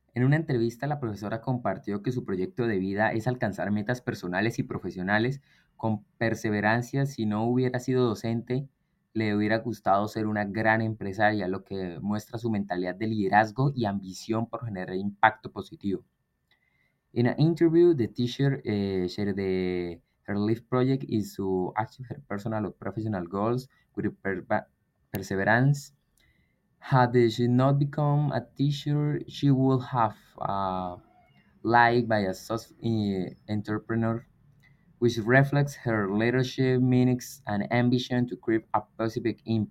En una entrevista, la profesora compartió que su proyecto de vida es alcanzar metas personales y profesionales con perseverancia. Si no hubiera sido docente, le hubiera gustado ser una gran empresaria, lo que muestra su mentalidad de liderazgo y ambición por generar impacto positivo. In an interview, the teacher shared her life project is to achieve her personal or professional goals with perseverance. Had she not become a teacher, she would have liked by a entrepreneur, which reflects her leadership, meanings, and ambition to create a positive impact.